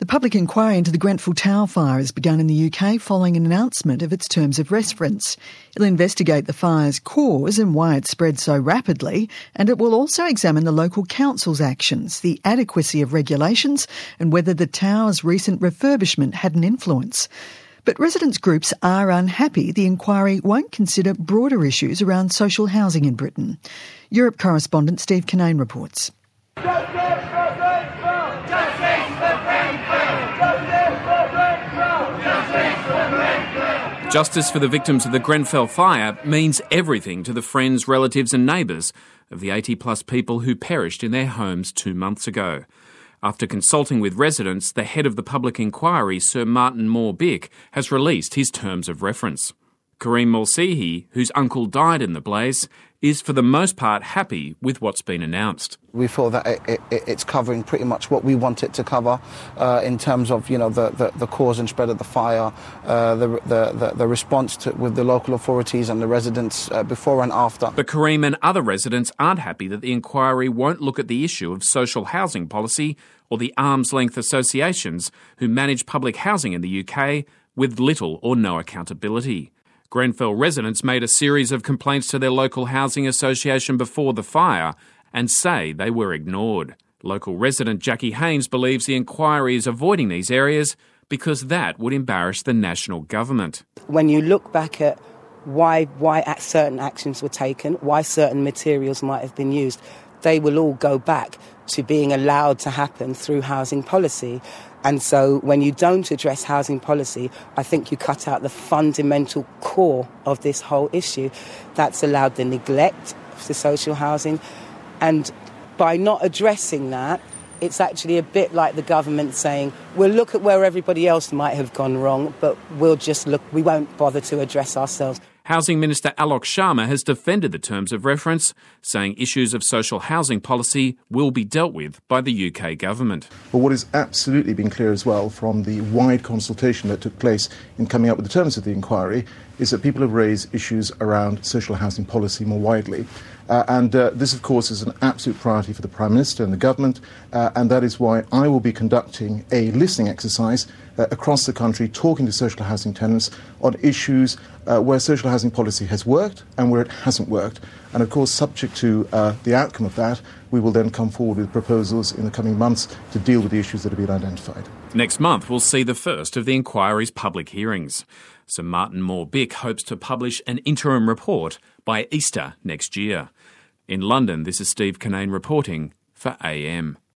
The public inquiry into the Grenfell Tower fire has begun in the UK following an announcement of its terms of reference. It'll investigate the fire's cause and why it spread so rapidly, and it will also examine the local council's actions, the adequacy of regulations, and whether the tower's recent refurbishment had an influence. But residents' groups are unhappy the inquiry won't consider broader issues around social housing in Britain. Europe correspondent Steve Kinane reports. Justice for the victims of the Grenfell fire means everything to the friends, relatives and neighbours of the 80-plus people who perished in their homes 2 months ago. After consulting with residents, the head of the public inquiry, Sir Martin Moore-Bick, has released his terms of reference. Kareem Mulsehi, whose uncle died in the blaze, is for the most part happy with what's been announced. We feel that it's covering pretty much what we want it to cover in terms of, the cause and spread of the fire, the response with the local authorities and the residents before and after. But Kareem and other residents aren't happy that the inquiry won't look at the issue of social housing policy or the arm's length associations who manage public housing in the UK with little or no accountability. Grenfell residents made a series of complaints to their local housing association before the fire and say they were ignored. Local resident Jackie Haynes believes the inquiry is avoiding these areas because that would embarrass the national government. When you look back at why certain actions were taken, why certain materials might have been used, they will all go back to being allowed to happen through housing policy. And so when you don't address housing policy, I think you cut out the fundamental core of this whole issue. That's allowed the neglect of the social housing. And by not addressing that, it's actually a bit like the government saying, we'll look at where everybody else might have gone wrong, but we won't bother to address ourselves. Housing Minister Alok Sharma has defended the terms of reference, saying issues of social housing policy will be dealt with by the UK government. But what has absolutely been clear as well from the wide consultation that took place in coming up with the terms of the inquiry is that people have raised issues around social housing policy more widely. This, of course, is an absolute priority for the Prime Minister and the government, and that is why I will be conducting a listening exercise across the country, talking to social housing tenants on issues where social housing policy has worked and where it hasn't worked. And, of course, subject to the outcome of that, we will then come forward with proposals in the coming months to deal with the issues that have been identified. Next month, we'll see the first of the inquiry's public hearings. Sir Martin Moore-Bick hopes to publish an interim report by Easter next year. In London, this is Steve Kinane reporting for AM.